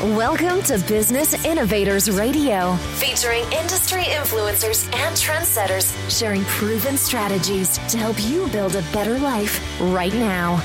Welcome to Business Innovators Radio, featuring industry influencers and trendsetters sharing proven strategies to help you build a better life right now.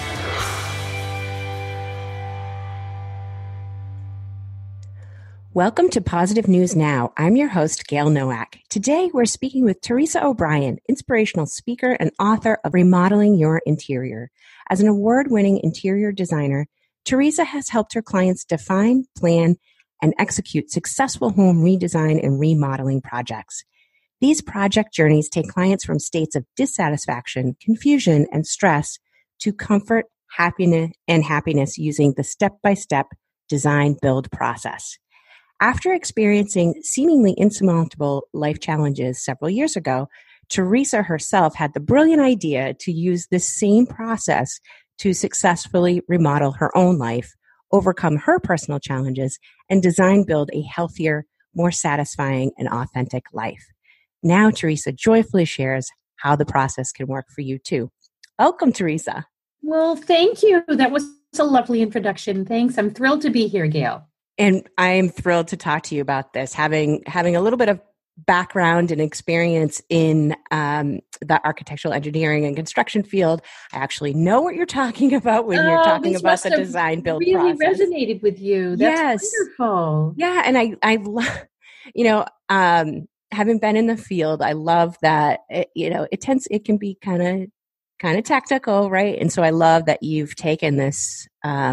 Welcome to Positive News Now. I'm your host, Gail Nowak. Today, we're speaking with Teresa O'Brien, inspirational speaker and author of Remodeling Your Interior. As an award-winning interior designer, Teresa has helped her clients define, plan, and execute successful home redesign and remodeling projects. These project journeys take clients from states of dissatisfaction, confusion, and stress to comfort, happiness using the step-by-step design-build process. After experiencing seemingly insurmountable life challenges several years ago, Teresa herself had the brilliant idea to use this same process to successfully remodel her own life, overcome her personal challenges, and build a healthier, more satisfying, and authentic life. Now, Teresa joyfully shares how the process can work for you too. Welcome, Teresa. Well, thank you. That was a lovely introduction. Thanks. I'm thrilled to be here, Gail. And I'm thrilled to talk to you about this. Having a little bit of background and experience in the architectural engineering and construction field, I actually know what you're talking about when you're talking about the design build really process. Really resonated with you. That's wonderful. Yeah, and I love, having been in the field, I love that. It can be kind of technical, right? And so I love that you've taken this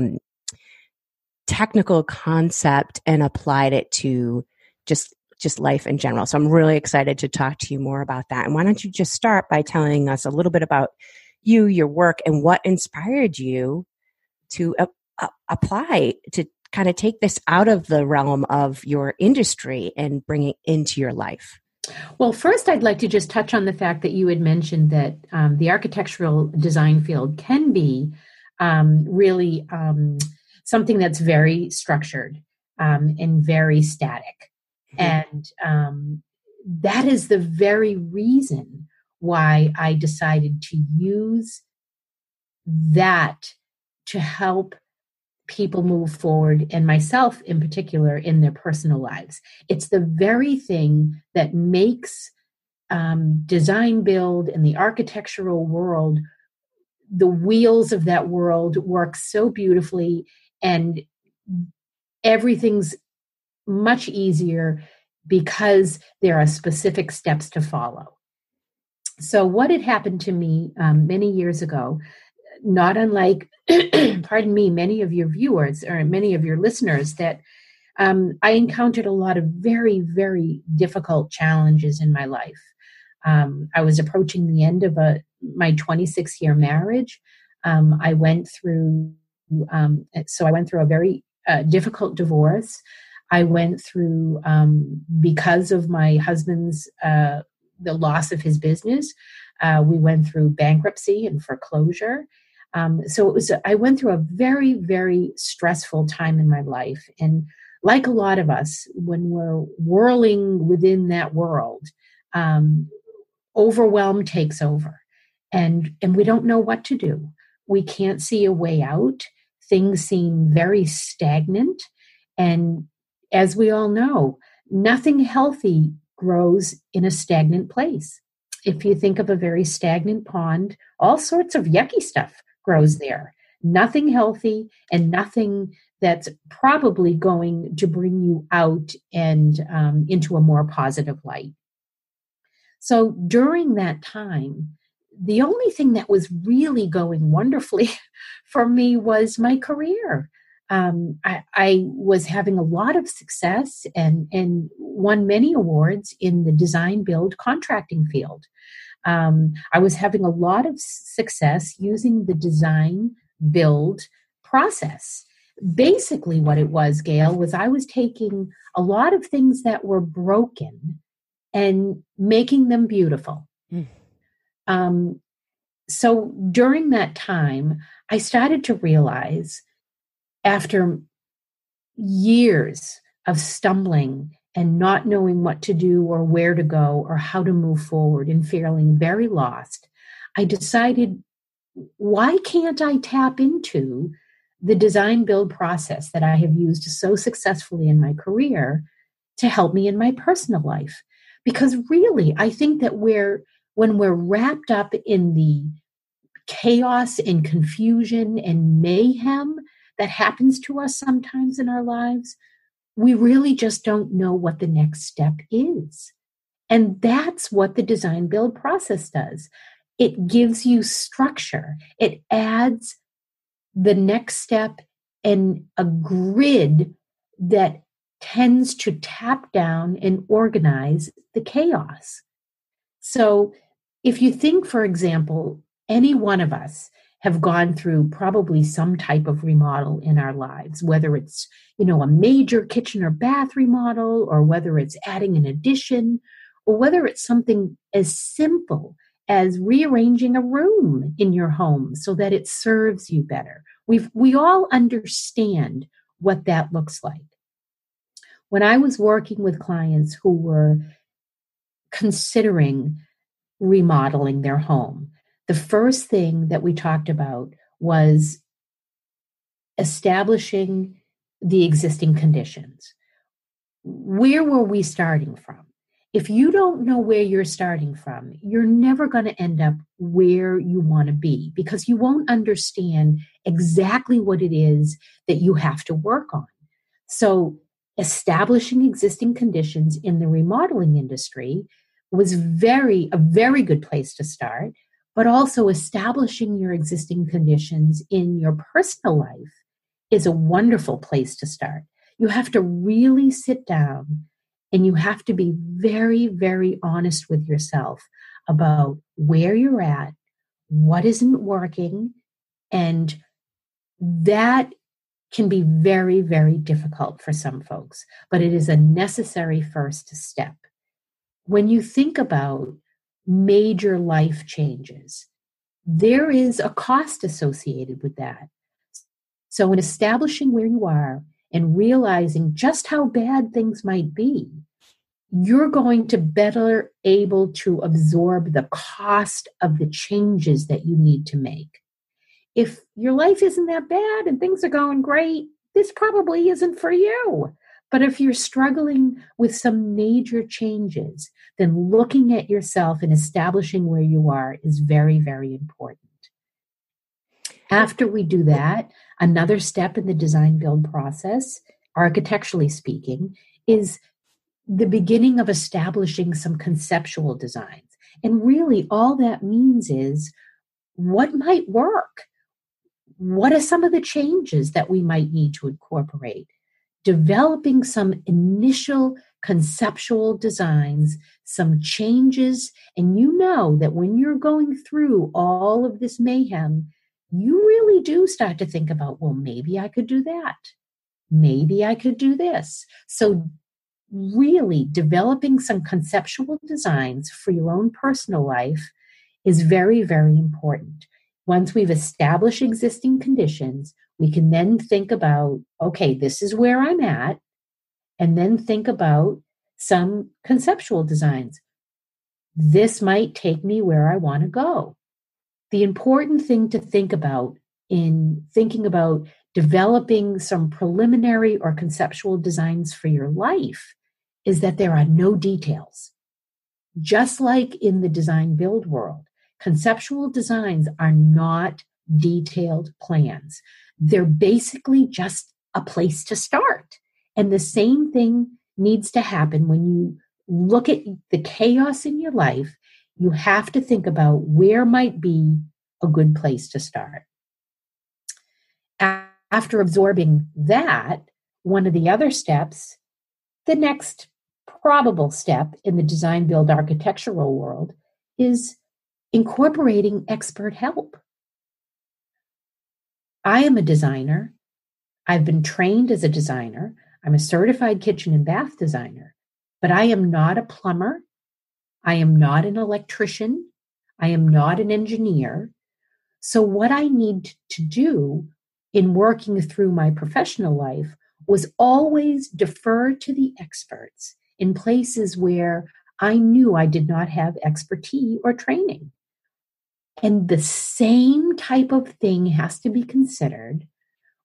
technical concept and applied it to just life in general. So I'm really excited to talk to you more about that. And why don't you just start by telling us a little bit about you, your work, and what inspired you to apply to kind of take this out of the realm of your industry and bring it into your life? Well, first, I'd like to just touch on the fact that you had mentioned that the architectural design field can be really something that's very structured and very static. And that is the very reason why I decided to use that to help people move forward, and myself in particular, in their personal lives. It's the very thing that makes design build and the architectural world, the wheels of that world work so beautifully, and everything's much easier because there are specific steps to follow. So what had happened to me many years ago, not unlike, pardon me, many of your viewers or many of your listeners, that I encountered a lot of very, very difficult challenges in my life. I was approaching the end of my 26-year marriage. I went through a very difficult divorce. I went through, because of my husband's, the loss of his business, we went through bankruptcy and foreclosure. I went through a very, very stressful time in my life. And like a lot of us, when we're whirling within that world, overwhelm takes over, and we don't know what to do. We can't see a way out. Things seem very stagnant. And as we all know, nothing healthy grows in a stagnant place. If you think of a very stagnant pond, all sorts of yucky stuff grows there. Nothing healthy and nothing that's probably going to bring you out and into a more positive light. So during that time, the only thing that was really going wonderfully for me was my career. I was having a lot of success and won many awards in the design build contracting field. I was having a lot of success using the design build process. Basically what it was, Gail, was I was taking a lot of things that were broken and making them beautiful. So during that time, I started to realize, after years of stumbling and not knowing what to do or where to go or how to move forward and feeling very lost, I decided, why can't I tap into the design build process that I have used so successfully in my career to help me in my personal life. Because really, I think that when we're wrapped up in the chaos and confusion and mayhem that happens to us sometimes in our lives, we really just don't know what the next step is. And that's what the design build process does. It gives you structure. It adds the next step and a grid that tends to tap down and organize the chaos. So if you think, for example, any one of us have gone through probably some type of remodel in our lives, whether it's, a major kitchen or bath remodel, or whether it's adding an addition, or whether it's something as simple as rearranging a room in your home so that it serves you better. We all understand what that looks like. When I was working with clients who were considering remodeling their home, the first thing that we talked about was establishing the existing conditions. Where were we starting from? If you don't know where you're starting from, you're never going to end up where you want to be, because you won't understand exactly what it is that you have to work on. So establishing existing conditions in the remodeling industry was a very good place to start, but also establishing your existing conditions in your personal life is a wonderful place to start. You have to really sit down and you have to be very, very honest with yourself about where you're at, what isn't working, and that can be very, very difficult for some folks, but it is a necessary first step. When you think about major life changes, there is a cost associated with that. So in establishing where you are and realizing just how bad things might be, you're going to better able to absorb the cost of the changes that you need to make. If your life isn't that bad and things are going great, this probably isn't for you. But if you're struggling with some major changes, then looking at yourself and establishing where you are is very, very important. After we do that, another step in the design build process, architecturally speaking, is the beginning of establishing some conceptual designs. And really all that means is what might work? What are some of the changes that we might need to incorporate? Developing some initial conceptual designs, some changes, and you know that when you're going through all of this mayhem, you really do start to think about, well, maybe I could do that. Maybe I could do this. So really developing some conceptual designs for your own personal life is very, very important. Once we've established existing conditions, we can then think about, okay, this is where I'm at, and then think about some conceptual designs. This might take me where I want to go. The important thing to think about in thinking about developing some preliminary or conceptual designs for your life is that there are no details. Just like in the design build world, conceptual designs are not detailed plans. They're basically just a place to start. And the same thing needs to happen when you look at the chaos in your life. You have to think about where might be a good place to start. After absorbing that, one of the other steps, the next probable step in the design build architectural world, is incorporating expert help. I am a designer. I've been trained as a designer. I'm a certified kitchen and bath designer, but I am not a plumber. I am not an electrician. I am not an engineer. So what I need to do in working through my professional life was always defer to the experts in places where I knew I did not have expertise or training. And the same type of thing has to be considered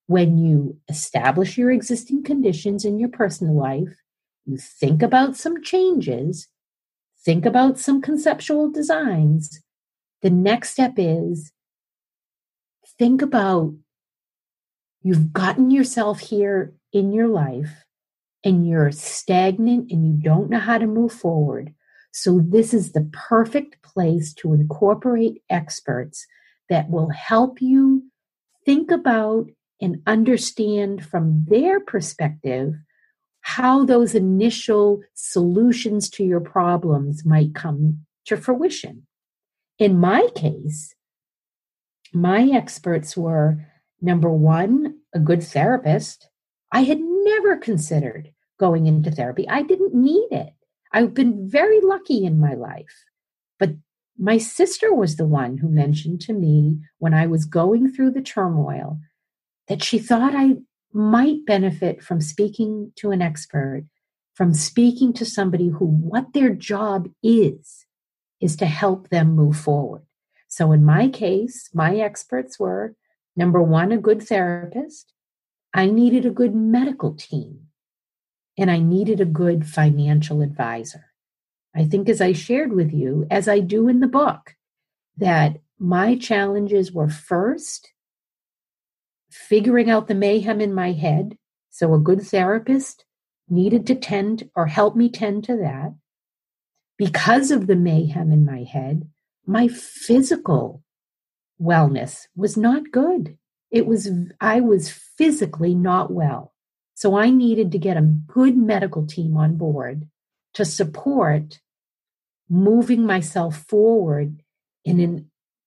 when you establish your existing conditions in your personal life, you think about some changes, think about some conceptual designs. The next step is think about you've gotten yourself here in your life and you're stagnant and you don't know how to move forward. So this is the perfect place to incorporate experts that will help you think about and understand from their perspective how those initial solutions to your problems might come to fruition. In my case, my experts were, number one, a good therapist. I had never considered going into therapy. I didn't need it. I've been very lucky in my life. But my sister was the one who mentioned to me when I was going through the turmoil that she thought I might benefit from speaking to an expert, from speaking to somebody who what their job is to help them move forward. So in my case, my experts were, number one, a good therapist. I needed a good medical team, and I needed a good financial advisor. I think, as I shared with you, as I do in the book, that my challenges were first figuring out the mayhem in my head. So a good therapist needed to tend or help me tend to that. Because of the mayhem in my head, my physical wellness was not good. I was physically not well. So I needed to get a good medical team on board to support moving myself forward in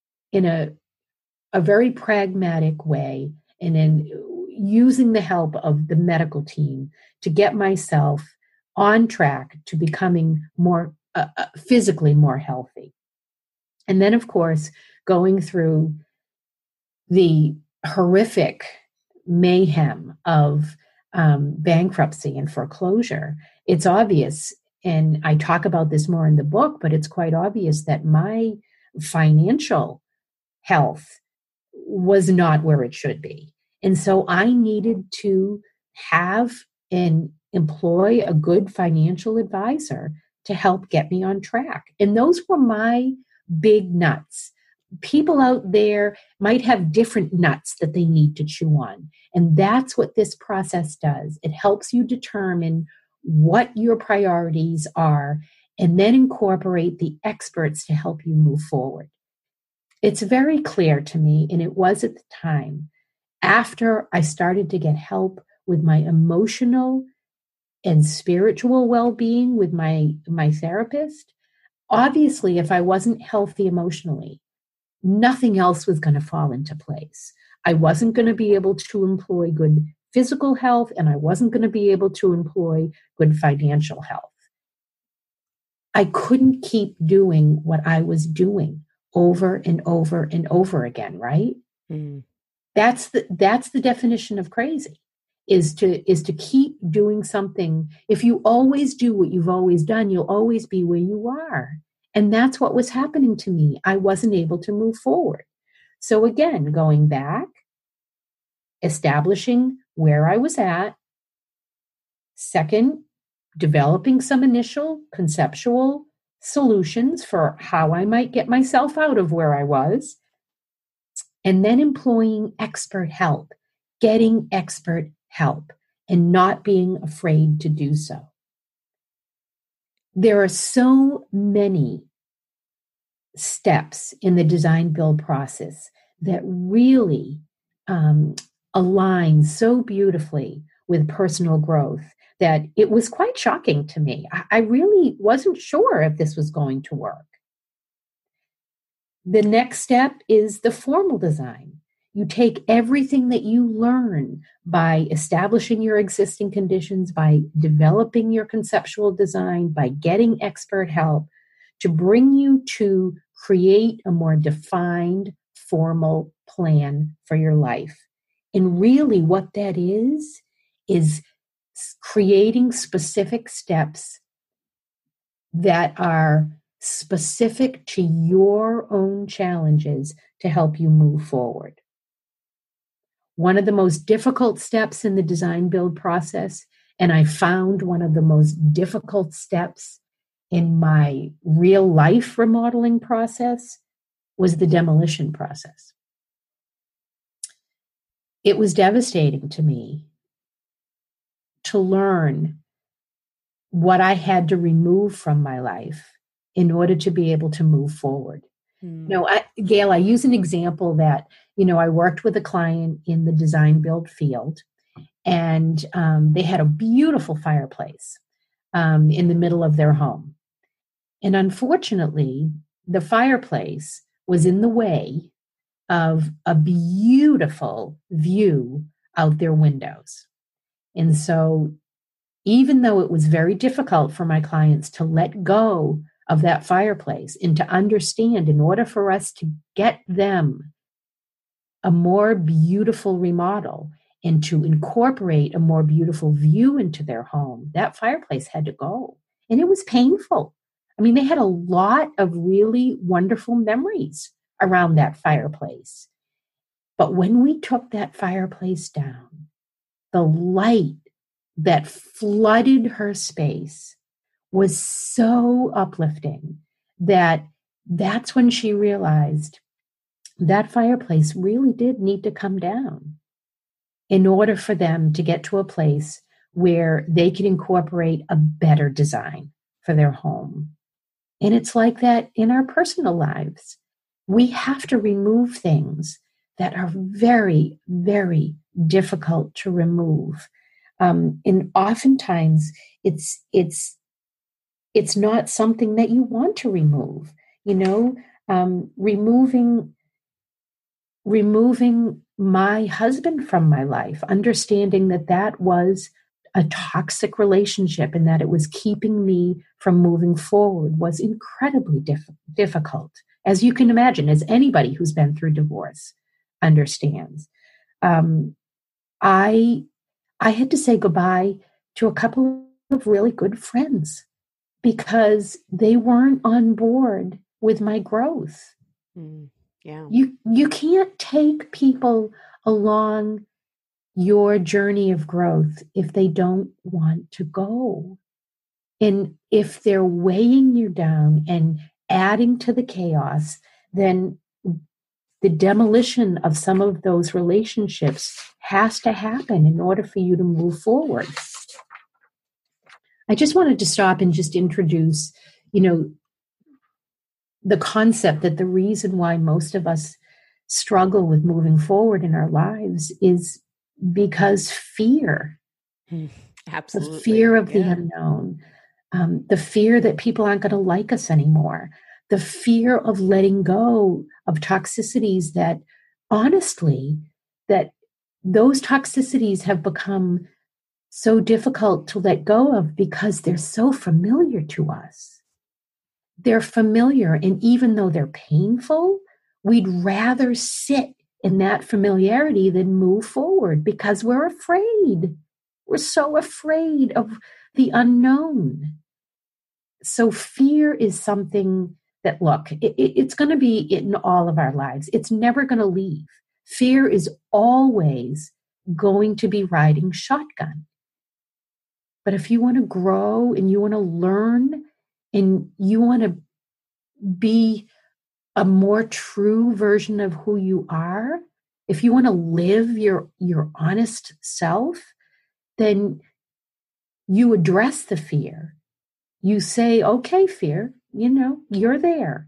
a very pragmatic way, and in using the help of the medical team to get myself on track to becoming more physically more healthy. And then, of course, going through the horrific mayhem of bankruptcy and foreclosure, it's obvious, and I talk about this more in the book, but it's quite obvious that my financial health was not where it should be. And so I needed to have and employ a good financial advisor to help get me on track. And those were my big nuts. People out there might have different nuts that they need to chew on. And that's what this process does. It helps you determine what your priorities are and then incorporate the experts to help you move forward. It's very clear to me, and it was at the time, after I started to get help with my emotional and spiritual well-being with my therapist. Obviously, if I wasn't healthy emotionally, nothing else was going to fall into place. I wasn't going to be able to employ good physical health, and I wasn't going to be able to employ good financial health. I couldn't keep doing what I was doing over and over and over again, right? Mm. That's the definition of crazy, is to keep doing something. If you always do what you've always done, you'll always be where you are. And that's what was happening to me. I wasn't able to move forward. So again, going back, establishing where I was at. Second, developing some initial conceptual solutions for how I might get myself out of where I was. And then employing expert help, getting expert help, and not being afraid to do so. There are so many steps in the design build process that really align so beautifully with personal growth that it was quite shocking to me. I really wasn't sure if this was going to work. The next step is the formal design. You take everything that you learn by establishing your existing conditions, by developing your conceptual design, by getting expert help to bring you to create a more defined, formal plan for your life. And really what that is creating specific steps that are specific to your own challenges to help you move forward. one of the most difficult steps in the design build process, and I found one of the most difficult steps in my real life remodeling process, was the demolition process. It was devastating to me to learn what I had to remove from my life in order to be able to move forward. Gail, I use an example that, I worked with a client in the design build field, and they had a beautiful fireplace in the middle of their home. And unfortunately, the fireplace was in the way of a beautiful view out their windows. And so even though it was very difficult for my clients to let go of that fireplace and to understand, in order for us to get them a more beautiful remodel and to incorporate a more beautiful view into their home, that fireplace had to go. And it was painful. I mean, they had a lot of really wonderful memories around that fireplace. But when we took that fireplace down, the light that flooded her space was so uplifting that's when she realized that fireplace really did need to come down in order for them to get to a place where they could incorporate a better design for their home. And it's like that in our personal lives. We have to remove things that are very, very difficult to remove. And oftentimes it's not something that you want to remove. Removing my husband from my life, understanding that was a toxic relationship and that it was keeping me from moving forward, was incredibly difficult. As you can imagine, as anybody who's been through divorce understands. I had to say goodbye to a couple of really good friends because they weren't on board with my growth. Yeah. You can't take people along your journey of growth if they don't want to go. And if they're weighing you down and adding to the chaos, then the demolition of some of those relationships has to happen in order for you to move forward. I just wanted to stop and just introduce, the concept that the reason why most of us struggle with moving forward in our lives is because fear. Absolutely. The fear of the unknown, the fear that people aren't going to like us anymore, the fear of letting go of toxicities that, honestly, that those toxicities have become so difficult to let go of because they're so familiar to us. They're familiar, and even though they're painful, we'd rather sit in that familiarity than move forward because we're afraid. We're so afraid of the unknown. So fear is something that, look, it's going to be in all of our lives. It's never going to leave. Fear is always going to be riding shotgun. But if you want to grow and you want to learn and you want to be a more true version of who you are, if you want to live your honest self, then you address the fear. You say, okay, fear, you're there.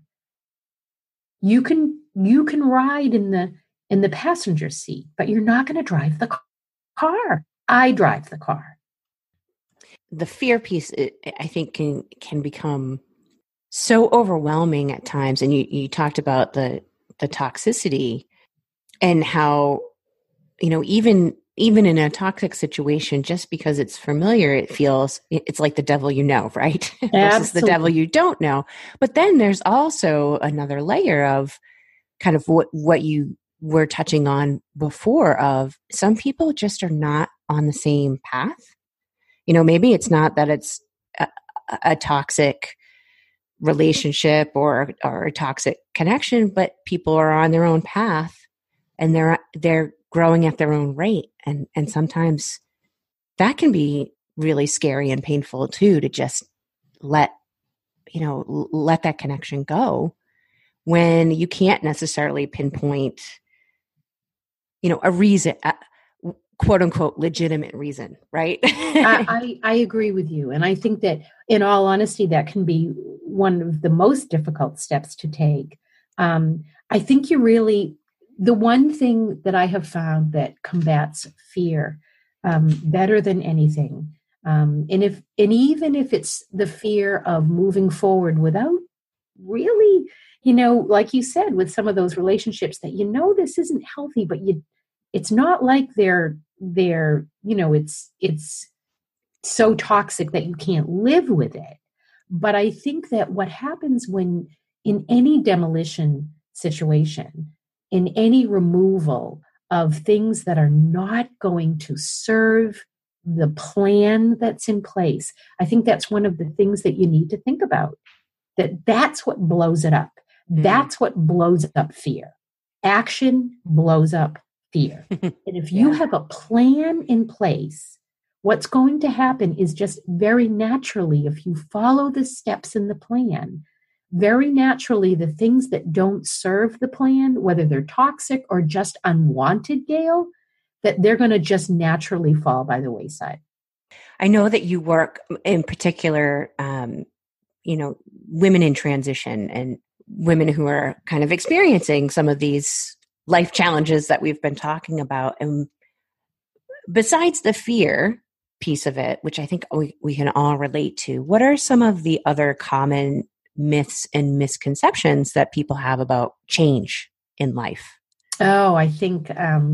You can ride in the passenger seat, but you're not going to drive the car. I drive the car. The fear piece, I think, can become so overwhelming at times. And you talked about the toxicity and how, even in a toxic situation, just because it's familiar, it's like the devil right? Versus the devil you don't know. But then there's also another layer of kind of what you were touching on before, of some people just are not on the same path. Maybe it's not that it's a toxic relationship or a toxic connection, but people are on their own path and they're growing at their own rate. And sometimes that can be really scary and painful too, to just let that connection go when you can't necessarily pinpoint, a reason, quote unquote, legitimate reason, right? I agree with you. And I think that in all honesty, that can be one of the most difficult steps to take. I think the one thing that I have found that combats fear better than anything, and even if it's the fear of moving forward without really, like you said, with some of those relationships that this isn't healthy, but it's not like they're it's so toxic that you can't live with it. But I think that what happens when in any demolition situation, in any removal of things that are not going to serve the plan that's in place, I think that's one of the things that you need to think about. That's what blows it up. Mm-hmm. That's what blows up fear. Action blows up fear. And if you have a plan in place, what's going to happen is just very naturally, if you follow the steps in the plan, very naturally, the things that don't serve the plan, whether they're toxic or just unwanted, Gail, that they're going to just naturally fall by the wayside. I know that you work in particular, women in transition and women who are kind of experiencing some of these life challenges that we've been talking about. And besides the fear piece of it, which I think we can all relate to, what are some of the other common myths and misconceptions that people have about change in life? Oh, I think,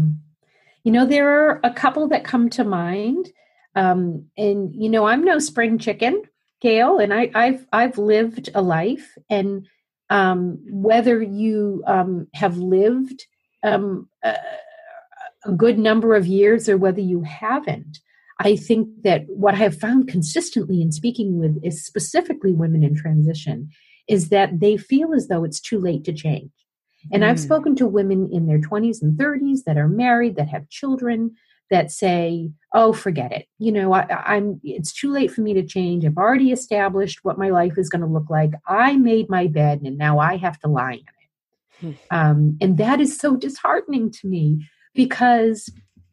there are a couple that come to mind. And, I'm no spring chicken, Gail, and I've lived a life. And whether you have lived a good number of years or whether you haven't, I think that what I have found consistently in speaking with is specifically women in transition is that they feel as though it's too late to change. And I've spoken to women in their 20s and 30s that are married, that have children, that say, oh, forget it. It's too late for me to change. I've already established what my life is going to look like. I made my bed and now I have to lie in it. And that is so disheartening to me because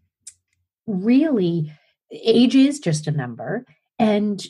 really age is just a number, and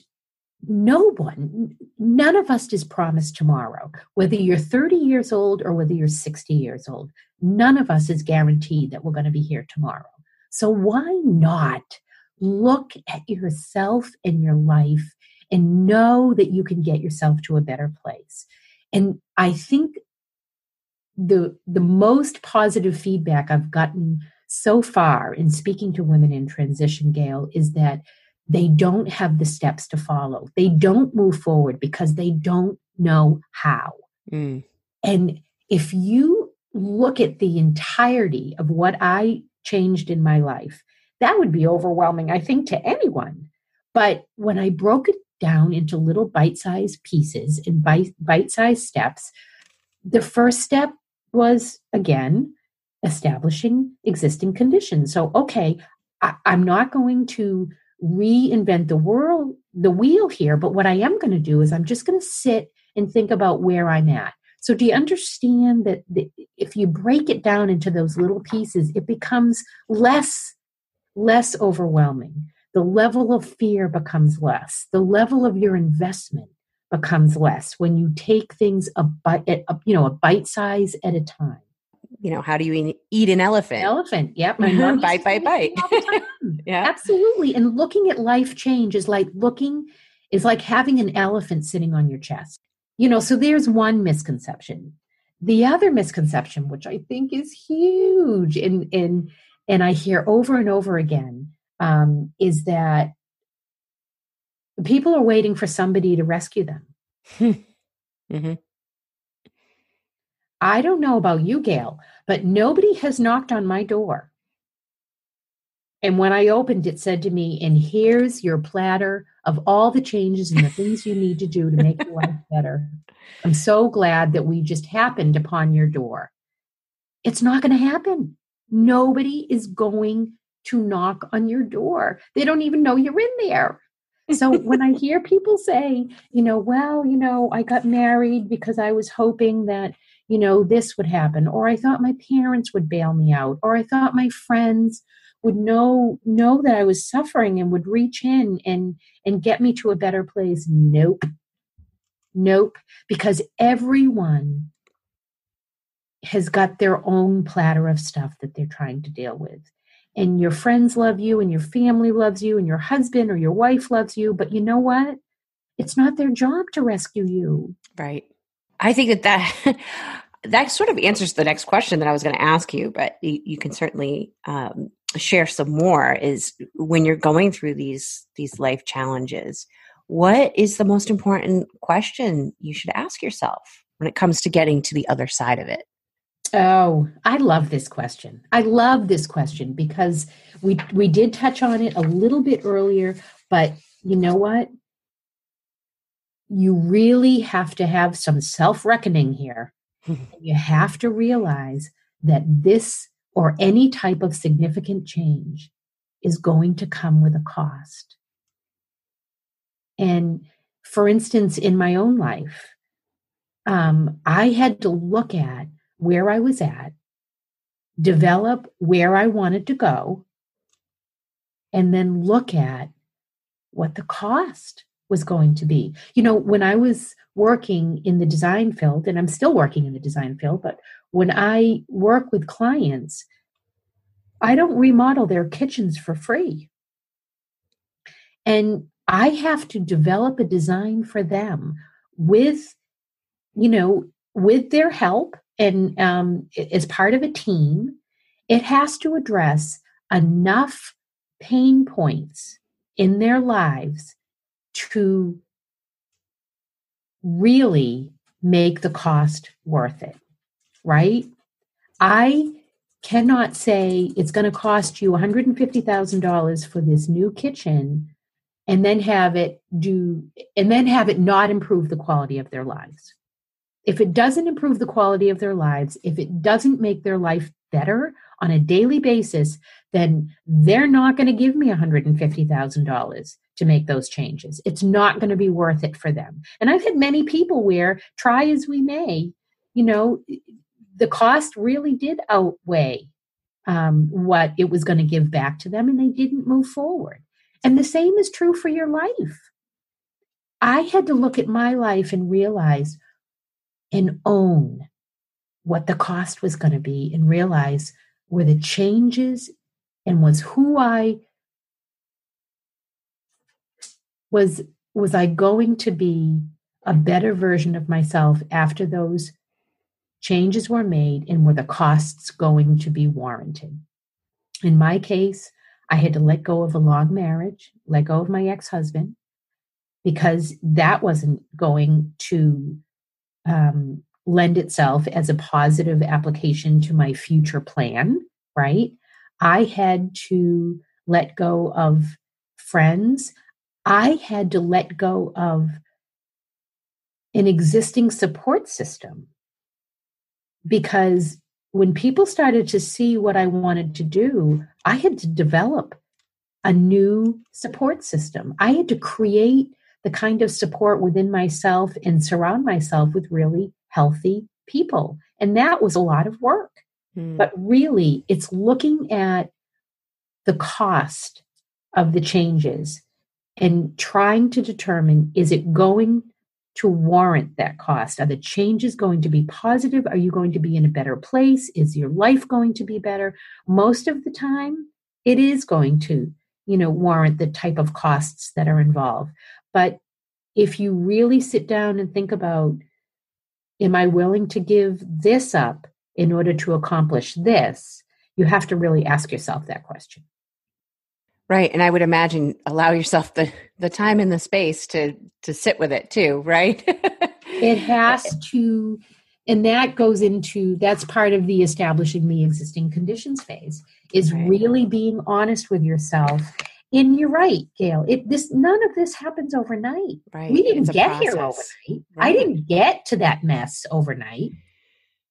none of us is promised tomorrow. Whether you're 30 years old or whether you're 60 years old, none of us is guaranteed that we're going to be here tomorrow. So why not look at yourself and your life and know that you can get yourself to a better place? And I think the most positive feedback I've gotten so far in speaking to women in transition, Gail, is that they don't have the steps to follow. They don't move forward because they don't know how. And if you look at the entirety of what I changed in my life, that would be overwhelming, I think, to anyone. But when I broke it down into little bite-sized pieces and bite-sized steps, the first step was, again, establishing existing conditions. So, okay, I'm not going to reinvent the wheel here, but what I am going to do is I'm just going to sit and think about where I'm at. So do you understand that if you break it down into those little pieces, it becomes less overwhelming. The level of fear becomes less. The level of your investment becomes less when you take things a bite size at a time. How do you eat an elephant? Elephant, yep. Bite. Yeah, absolutely. And looking at life change is like having an elephant sitting on your chest. So there's one misconception. The other misconception, which I think is huge, and I hear over and over again, is that people are waiting for somebody to rescue them. Mm-hmm. I don't know about you, Gail, but nobody has knocked on my door. And when I opened, it said to me, and here's your platter of all the changes and the things you need to do to make your life better. I'm so glad that we just happened upon your door. It's not going to happen. Nobody is going to knock on your door. They don't even know you're in there. So when I hear people say, I got married because I was hoping that, this would happen, or I thought my parents would bail me out, or I thought my friends would know that I was suffering and would reach in and get me to a better place. Nope. Because everyone has got their own platter of stuff that they're trying to deal with. And your friends love you, and your family loves you, and your husband or your wife loves you. But you know what? It's not their job to rescue you. Right. I think that sort of answers the next question that I was going to ask you, but you can certainly share some more. Is when you're going through these life challenges, what is the most important question you should ask yourself when it comes to getting to the other side of it? Oh, I love this question. Because we did touch on it a little bit earlier, but you know what? You really have to have some self-reckoning here. You have to realize that this or any type of significant change is going to come with a cost. And for instance, in my own life, I had to look at where I was at, develop where I wanted to go, and then look at what the cost was going to be. When I was working in the design field, and I'm still working in the design field, but when I work with clients, I don't remodel their kitchens for free. And I have to develop a design for them with their help. And as part of a team, it has to address enough pain points in their lives to really make the cost worth it, right? I cannot say it's going to cost you $150,000 for this new kitchen and then have it not improve the quality of their lives. If it doesn't improve the quality of their lives, if it doesn't make their life better on a daily basis, then they're not going to give me $150,000 to make those changes. It's not going to be worth it for them. And I've had many people where, try as we may, the cost really did outweigh what it was going to give back to them, and they didn't move forward. And the same is true for your life. I had to look at my life and realize and own what the cost was going to be, and realize were the changes and was I going to be a better version of myself after those changes were made, and were the costs going to be warranted? In my case, I had to let go of a long marriage, let go of my ex-husband, because that wasn't going to lend itself as a positive application to my future plan, right? I had to let go of friends. I had to let go of an existing support system, because when people started to see what I wanted to do, I had to develop a new support system. I had to create the kind of support within myself and surround myself with really healthy people. And that was a lot of work. But really, it's looking at the cost of the changes and trying to determine, is it going to warrant that cost? Are the changes going to be positive? Are you going to be in a better place? Is your life going to be better? Most of the time, it is going to, warrant the type of costs that are involved. But if you really sit down and think about, am I willing to give this up in order to accomplish this? You have to really ask yourself that question. Right. And I would imagine allow yourself the time and the space to sit with it too, right? It has to, and that's part of the establishing the existing conditions phase, is really being honest with yourself. And you're right, Gail, none of this happens overnight. Right. We didn't get here overnight. Right. I didn't get to that mess overnight.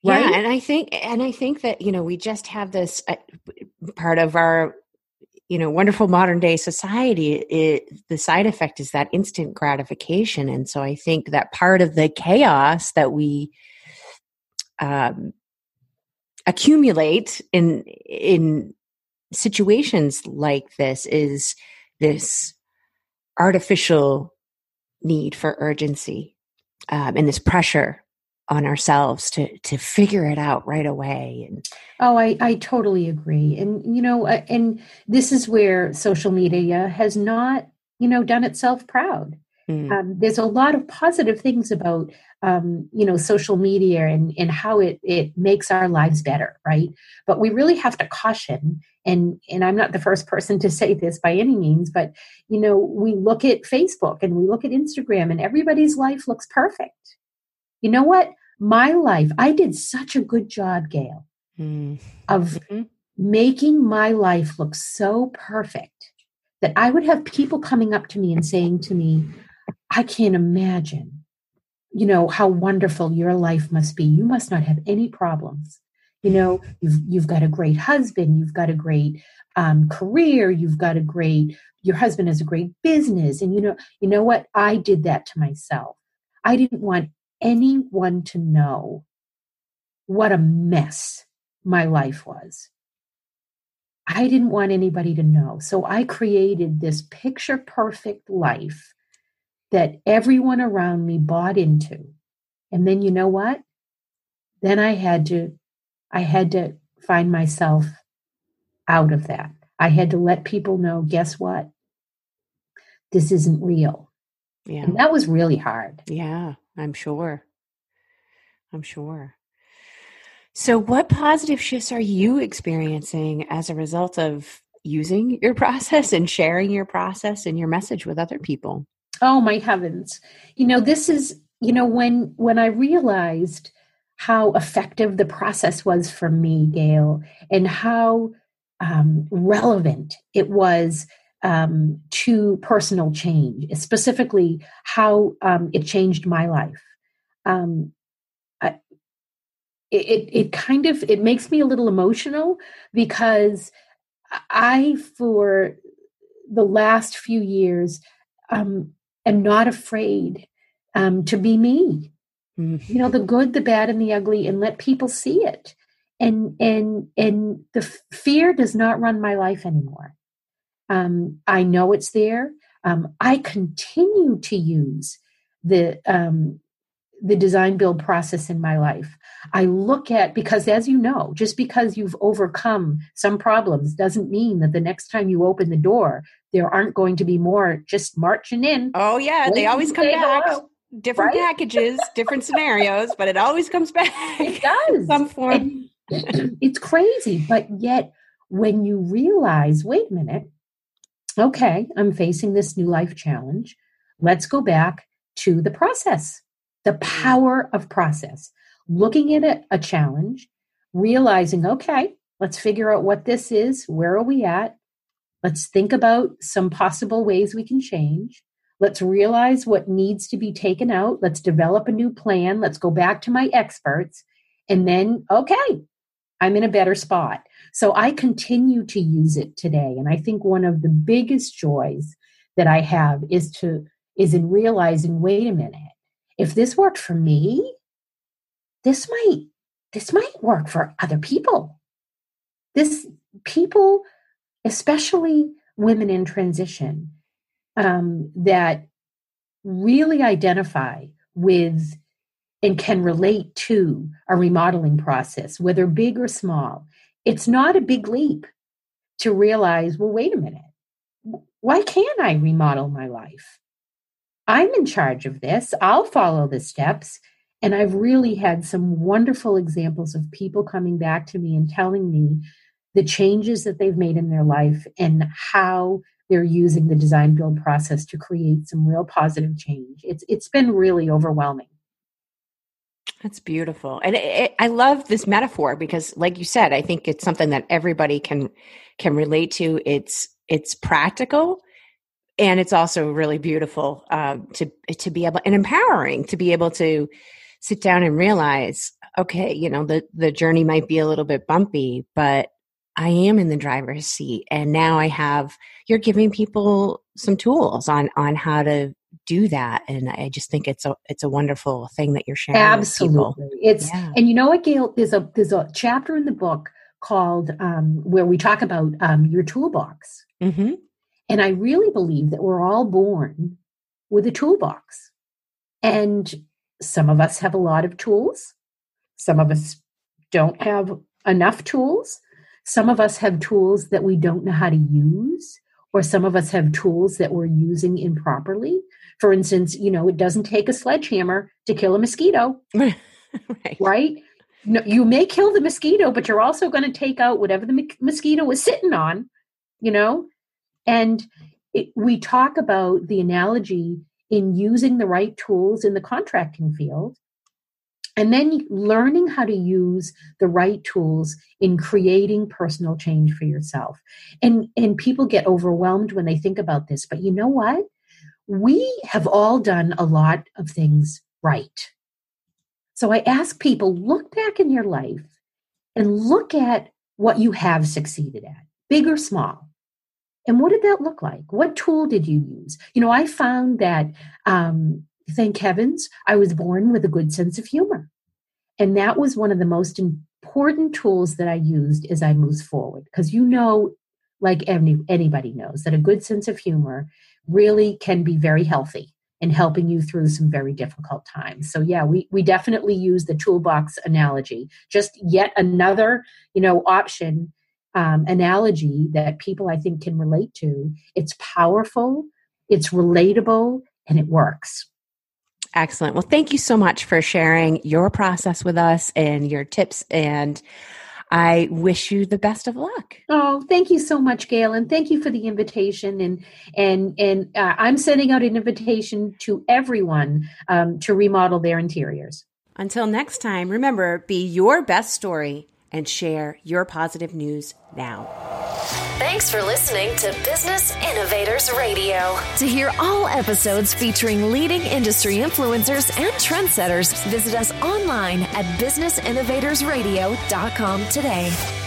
right? Yeah, and I think that, we just have this part of our, wonderful modern day society. The side effect is that instant gratification, and so I think that part of the chaos that we accumulate in situations like this is this artificial need for urgency, and this pressure on ourselves to figure it out right away. And I totally agree. And, and this is where social media has not, done itself proud. There's a lot of positive things about, social media and how it makes our lives better, right? But we really have to caution, and I'm not the first person to say this by any means, but, we look at Facebook and we look at Instagram and everybody's life looks perfect. You know what? My life, I did such a good job, Gail, of making my life look so perfect that I would have people coming up to me and saying to me, I can't imagine, how wonderful your life must be. You must not have any problems. You've got a great husband. You've got a great career. Your husband has a great business. And you know what? I did that to myself. I didn't want anyone to know what a mess my life was. I didn't want anybody to know. So I created this picture perfect life that everyone around me bought into. And then you know what? Then I had to find myself out of that. I had to let people know, guess what? This isn't real. yeah. And that was really hard. Yeah, I'm sure. So what positive shifts are you experiencing as a result of using your process and sharing your process and your message with other people? Oh, my heavens. This is, when I realized how effective the process was for me, Gail, and how relevant it was to personal change, specifically how it changed my life. It makes me a little emotional because I, for the last few years, am not afraid to be me. The good, the bad, and the ugly, and let people see it. And the fear does not run my life anymore. I know it's there. I continue to use the design build process in my life. I look at, because as you know, just because you've overcome some problems doesn't mean that the next time you open the door, there aren't going to be more just marching in. Oh yeah, they always come back. Hello. Different Right? packages, different scenarios, but it always comes back. It does. Some form. It's crazy. But yet when you realize, wait a minute, okay, I'm facing this new life challenge. Let's go back to the process. The power of process, looking at a challenge, realizing, okay, let's figure out what this is. Where are we at? Let's think about some possible ways we can change. Let's realize what needs to be taken out. Let's develop a new plan. Let's go back to my experts. And then, okay, I'm in a better spot. So I continue to use it today. And I think one of the biggest joys that I have is in realizing, wait a minute, if this worked for me, this might work for other people. People, especially women in transition, that really identify with and can relate to a remodeling process, whether big or small. It's not a big leap to realize, well, wait a minute, why can't I remodel my life? I'm in charge of this. I'll follow the steps. And I've really had some wonderful examples of people coming back to me and telling me the changes that they've made in their life and how they're using the design build process to create some real positive change. It's been really overwhelming. That's beautiful. And I love this metaphor because, like you said, I think it's something that everybody can relate to. It's practical. And it's also really beautiful to be able, and empowering to be able to sit down and realize, okay, the journey might be a little bit bumpy, but I am in the driver's seat. And now you're giving people some tools on how to do that. And I just think it's a wonderful thing that you're sharing. Absolutely. And you know what, Gail, there's a chapter in the book called where we talk about your toolbox. Mm-hmm. And I really believe that we're all born with a toolbox. And some of us have a lot of tools. Some of us don't have enough tools. Some of us have tools that we don't know how to use, or some of us have tools that we're using improperly. For instance, it doesn't take a sledgehammer to kill a mosquito, right? No, you may kill the mosquito, but you're also going to take out whatever the mosquito is sitting on, and we talk about the analogy in using the right tools in the contracting field, and then learning how to use the right tools in creating personal change for yourself. And people get overwhelmed when they think about this. But you know what? We have all done a lot of things right. So I ask people, look back in your life and look at what you have succeeded at, big or small. And what did that look like? What tool did you use? I found that, thank heavens, I was born with a good sense of humor. And that was one of the most important tools that I used as I moved forward. Because like anybody knows, that a good sense of humor really can be very healthy in helping you through some very difficult times. So yeah, we definitely use the toolbox analogy. Just yet another, option, analogy that people I think can relate to. It's powerful, it's relatable, and it works. Excellent. Well, thank you so much for sharing your process with us and your tips, and I wish you the best of luck. Oh, thank you so much, Gail, and thank you for the invitation. And I'm sending out an invitation to everyone to remodel their interiors. Until next time, remember, be your best story and share your positive news now. Thanks for listening to Business Innovators Radio. To hear all episodes featuring leading industry influencers and trendsetters, visit us online at businessinnovatorsradio.com today.